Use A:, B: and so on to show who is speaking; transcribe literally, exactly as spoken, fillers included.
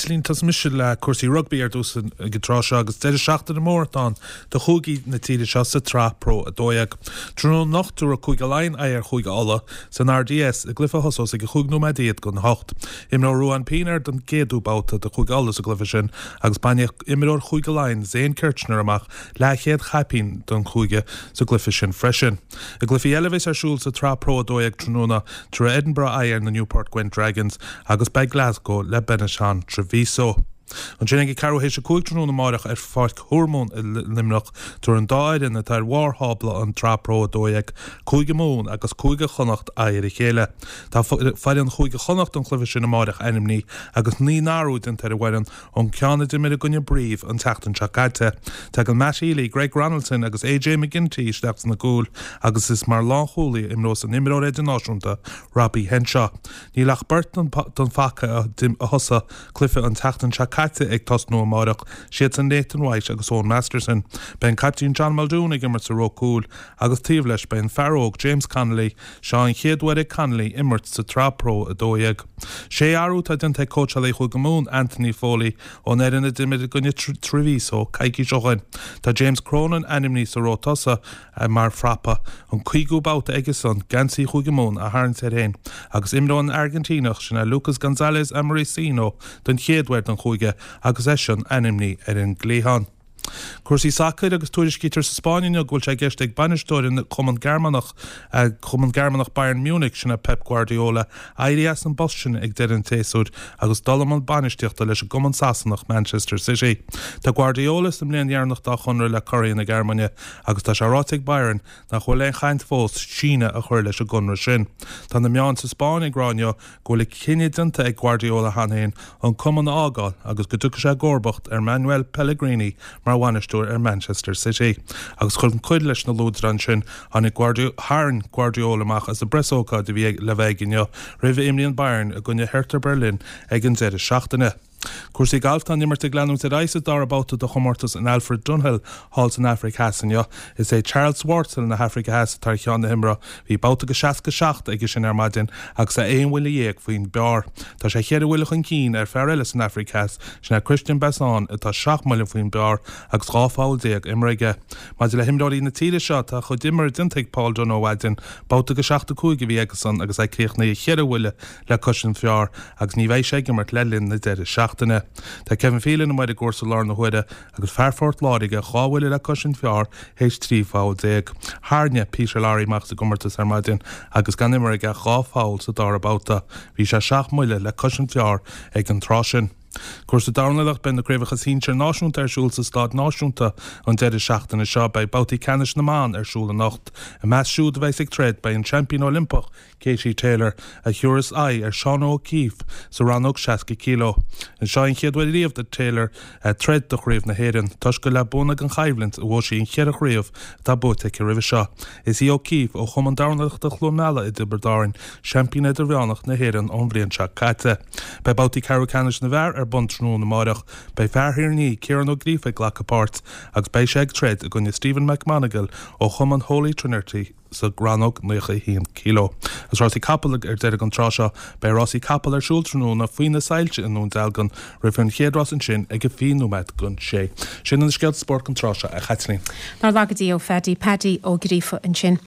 A: Catlín tas mis le cuasí rugby ar dús gotráise agus de seachtain na mórtán de chugaí na tíide seo sa trá pro a dóag. Trú nachtú a chuig a lein ar chuig alla san R D S a glyfa hosos ag a chuig nómédiad gon hocht. Imró Ruan Pínar don géadú báta de chuig alla sa glyfa sin agus baine imró chuig a lein Zane Kirchner amach le chéad chapín don chuige sa glyfa sin freisin. A glyfi elevis ar siúl sa trá pro a dóag trúna trú Edinburgh Air na Newport Gwent Dragons agus bei Glasgow le Benetton Treviso. An sin ag carú hééis a cúiltrú na marach ar fáit hormón limnach tar an dáirin na tar warhabla an trapro a dóag cúige mún agus cúige chonacht air i chéile. Tá feil an cúige chonacht an chlufa sin na marach enimní agus ní náúd an tar bhairan an ceanna de mid a gunne bríomh an teachtan seacaite. Tá an Matt Healy, Greg Ronaldson agus A J McGinty isteach na gúil agus is mar láthúlaí im rós an imró idirnáisiúnta Robbie Henshaw. Ní lech burt don facha a hosa clufa an teachtan seacaite ag tos nó marach siad an Nathan White agus Owen Masterson. Ben Captain John Muldoon ag immert sa Rockwool agus tíomh leis ben Farróg James Connolly Sean Chéadwedig Connolly immert sa Trapro a dóag. sé arú tá den te coach le chu gomún Anthony Foley ó nerin a dimid gunne Treviso caiigi seochain. Tá James Cronin animní sa Rotosa a mar frappa an cuiigú báta aige son gansaí chu gomún a háin sé réin agus imró an Argentinach sinna Lucas González Amaricino don chéadhair an chuige agus é sin animní ar an gléán. Cuasaí sacaid agus tuairiscítar sa Spáine ghfuil sé gceist ag banistóir in Cumann Germanach Cumann Germanach Bayern Munich sinna Pep Guardiola éirí as an bos sin ag deir an téasúd agus dolamal banisteachta leis a Cumann Sassanach Manchester City. Tá Guardiola sa mblion dhearnach dá chunra le choirí na Germania agus tá seráigh Bayern nach chuil leon chaint fós Síne a chuir leis a gunra sin. Tá na meán sa Spáin ag ráneo ghfuil cinidanta ag Guardiola hanhéin an Cumann ágáil agus go tucha sé gcórbacht ar Manuel Pellegrini mar bhainistúir ar Manchester City. Agus chun cuid leis na lúdran sin annig Háirn Guardiola amach as a bresócha de bhí le bheith gneo roimh imlíonn Bayern a gunne Hertha Berlin ag an zéidir seachtaine. Cuasaí galtán nimmert ag leanúm tar éis dar abáta do chomórtas an Alfred Dunhill háls an Africa Hasan is é Charles Wartzel na Africa Hasan tar cheann na himra hí báta go seaca seacht ag sin ar maidin agus a éon bhfuil dhéag faoin bear. Tá sé chéad bhfuilach an cín ar fearreiles an Africa Has sin Christian Bassan atá seach milliún faoin bear agus gáfáil déag imreige. Maidir le himráí na tíide seo tá chu dimmer dinteigh Paul John O'Wadin báta go seachta cúige bhí agus san agus é críochna chéad bhfuile le cosisian fear agus ní bhéh sé gimmert lelinn na deidir seach. Tá Kevin Phelan na maid a gcósa lár na huide agus fearfort láige cháhfuile le cosisian fear hééis trí fáil déag. Háne Peter Larry mach sa gommartas ar maidin agus gan imar ag a cháfáil sa dar abáta bhí sé seach muile le cosisian fear ag an trásin. Cuairsa darnalach ben na craobhachas hínsear náisiúnta ar siúl sa stád náisiúnta an deidir seachtainna seo bei Bátaí Canis na Mán ar siúla nacht. A meas siúd bheith ag tred bei an champion Olympach Katie Taylor a Thuras Eye ar Sean O'Keefe sa ranóg seasca kilo. An seo an chéadhfuil riamh de Taylor a tred do chraobh na héireann tuis go le buna an chaimhlint a bhfuil sí an cheadach riamh tá bute ag ribh seo. Is í O'Keefe ó chum an darnalach de chlumnala i d'Iberdáin champion idir bheannach na héireann an bhliain seach caite. Bei Bátaí Carú Canis na bhar ar buntrú na marach bei fearhirní Kieran O'Grief ag Glacapart agus bei sé ag tred a gunne Stephen McManagal ó chum an Holy Trinity sa granog nucha híon kilo. As Rossi Capel ar deir an tráseo bei Rossi Capel ar siúltrú na faoine sailte in nún delgan rifin chéadrás an sin ag go fíúmed gun sé. Sin an scéad sport an tráseo a chatlín.
B: Nar lagadí ó fedí Paddy O'Grief an sin.